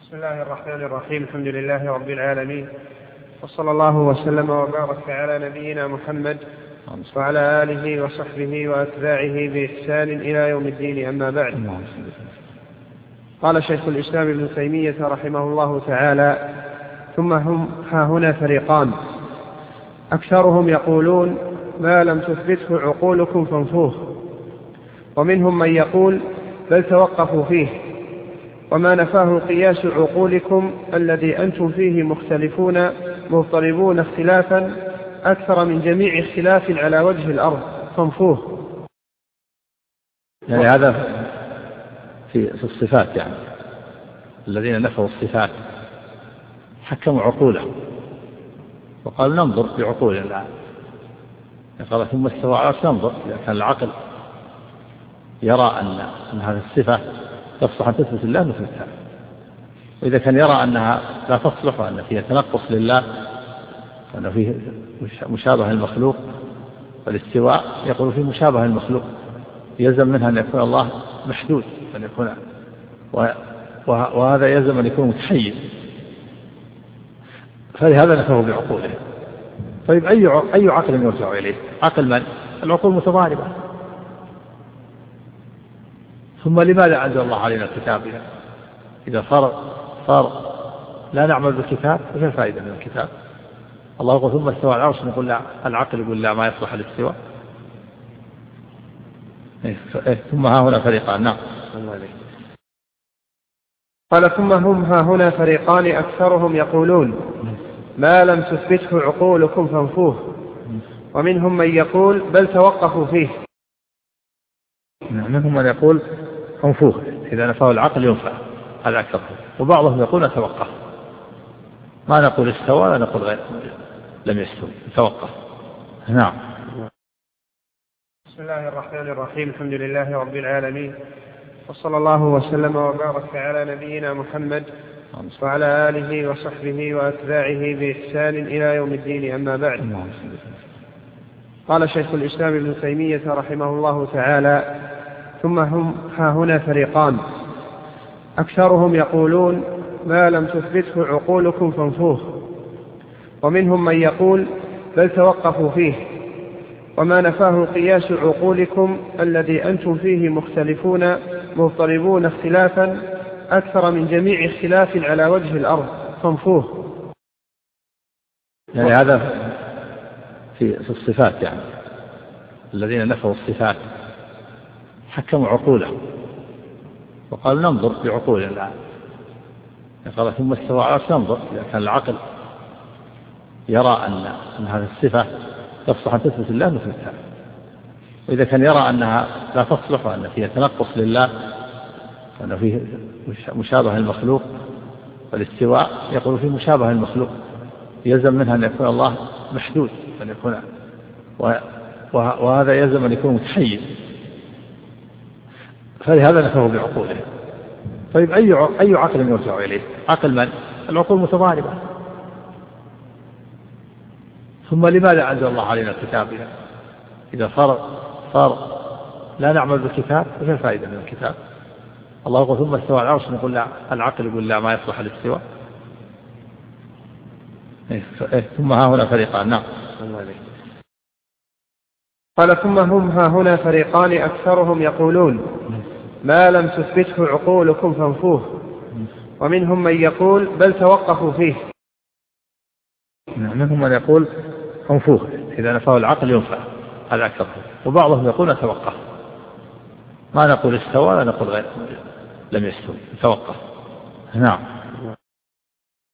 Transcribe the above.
بسم الله الرحمن الرحيم. الحمد لله رب العالمين، وصلى الله وسلم وبارك على نبينا محمد وعلى آله وصحبه وأتباعه بإحسان إلى يوم الدين. أما بعد، قال شيخ الإسلام ابن تيمية رحمه الله تعالى: ثم هم هنا فريقان، أكثرهم يقولون ما لم تثبته عقولكم فانفوه، ومنهم من يقول بل توقفوا فيه، وما نفاه قياس عقولكم الذي أنتم فيه مختلفون مضطربون اختلافا أكثر من جميع اختلاف على وجه الأرض فانفوه. يعني هذا في الصفات، يعني الذين نفوا الصفات حكموا عقولهم وقالوا ننظر بعقولنا. قال ثم استوى على العرش، ننظر إذا كان العقل يرى أن هذه الصفة تصلح أن تثبت الله نثبتها، وإذا كان يرى أنها لا تصلح وأن فيها تنقص لله وأن فيه مشابه المخلوق، والاستواء يقول فيه مشابه المخلوق يلزم منها أن يكون الله محدود، أن يكون وهذا يلزم أن يكون متحيز، فلهذا نفوه بعقوله. طيب أي عقل يرجع إليه؟ عقل من؟ العقول متضاربة. ثم لماذا أنزل الله علينا الكتاب؟ إذا صار لا نعمل بالكتاب فما الفائدة من الكتاب؟ الله يقول ثم استوى على العرش، نقول لا، العقل يقول لا، ما يصلح الاستواء. ثم ها هنا فريقان. نعم. قال ثم هم ها هنا فريقان، أكثرهم يقولون ما لم تثبته عقولكم فانفوه، ومنهم من يقول بل توقفوا فيه. منهم من يقول انفوه، إذا نفاه العقل ينفع، هذا أكثر. وبعضهم يقول نتوقف، ما نقول استوى ولا نقول غير لم يستوي، نتوقف. نعم. بسم الله الرحمن الرحيم. الحمد لله رب العالمين، وصلى الله وسلم وبارك على نبينا محمد وعلى آله وصحبه وأتباعه بإحسان إلى يوم الدين. أما بعد، قال شيخ الإسلام ابن تيمية رحمه الله تعالى: ثم هم ها هنا فريقان، أكثرهم يقولون ما لم تثبته عقولكم فانفوه، ومنهم من يقول بل توقفوا فيه، وما نفاه قياس عقولكم الذي أنتم فيه مختلفون مضطربون اختلافا أكثر من جميع اختلاف على وجه الأرض فانفوه. يعني هذا في الصفات، يعني الذين نفوا الصفات حكموا عقولهم وقالوا ننظر بعقولنا. قال ثم استوى على العرش، ننظر إذا كان العقل يرى أن هذه الصفة تصلح أن تثبت الله نثبتها، وإذا كان يرى أنها لا تصلح وأن فيها تنقص لله وأن فيه مشابه المخلوق، والاستواء يقول فيه مشابه المخلوق يلزم منها أن يكون الله محدود، أن يكون وهذا يلزم أن يكون متحيز، فلهذا نفوه بعقوله. طيب أي عقل يرجع إليه؟ عقل من؟ العقول متضاربة. ثم لماذا أنزل الله علينا الكتاب؟ إذا صار لا نعمل بالكتاب فما الفائدة من الكتاب؟ الله يقول ثم استوى على العرش، نقول لا، العقل يقول لا، ما يصلح الاستواء. ثم ها هنا فريقان. نعم. قال ثم هم ها هنا فريقان، أكثرهم يقولون ما لم تثبته عقولكم فانفوه، ومنهم من يقول بل توقفوا فيه. منهم من يقول انفوه، إذا نفاه العقل ينفع، هذا أكثر. وبعضهم يقول نتوقف، ما نقول استوى ولا نقول غير لم يستوي، نتوقف. نعم.